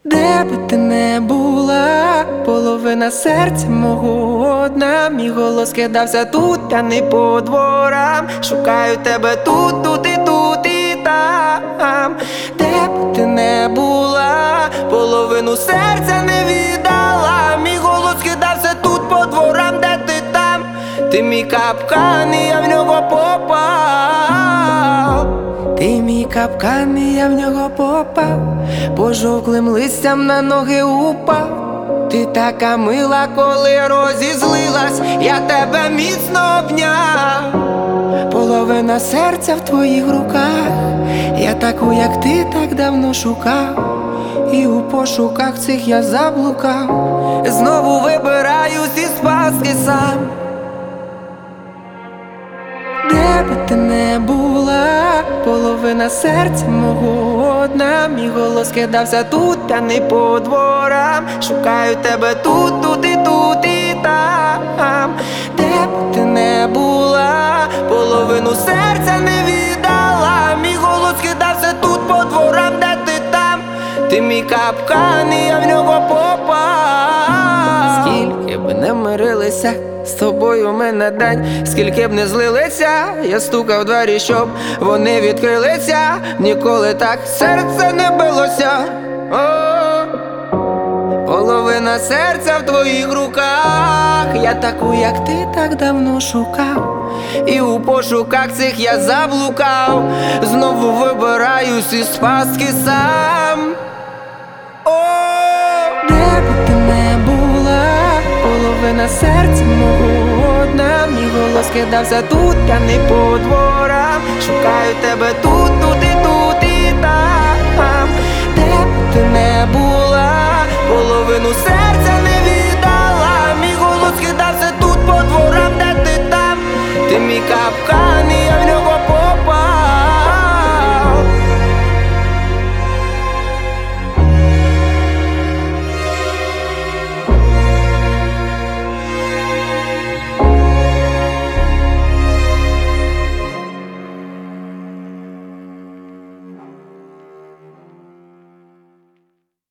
Де би ти не була, половина серця мого одна. Мій голос кидався тут, а не по дворам. Шукаю тебе тут, тут і там. Де би ти не була, половину серця не віддала. Мій голос кидався тут по дворам, де ти там. Ти мій капкан, і я в нього попав. Ти мій капкан, і я в нього попав. Пожовклим листям на ноги упав. Ти така мила, коли розізлилась, я тебе міцно обняв. Половина серця в твоїх руках. Я таку, як ти, так давно шукав. І у пошуках цих я заблукав. Знову вибираюсь із пастки сам. Де би ти не була, половина серця мого одна. Мій голос кидався тут, а не по дворам. Шукаю тебе тут, тут і там. Де б ти не була, половину серця не віддала. Мій голос кидався тут по дворам, де ти там. Ти мій капкан, і я в нього попав. Скільки б не мирилися з тобою в мене день, скільки б не злилися, я стукав в двері, щоб вони відкрилися. Ніколи так серце не билося. Половина серця в твоїх руках. Я таку, як ти, так давно шукав. І у пошуках цих я заблукав. Знову вибираюсь із пастки сам. Де би ти не була, половина серця мого одна. Мій голос кидався тут, а не по дворам. Шукаю тебе тут, тут і там. Де б ти не була, половину серця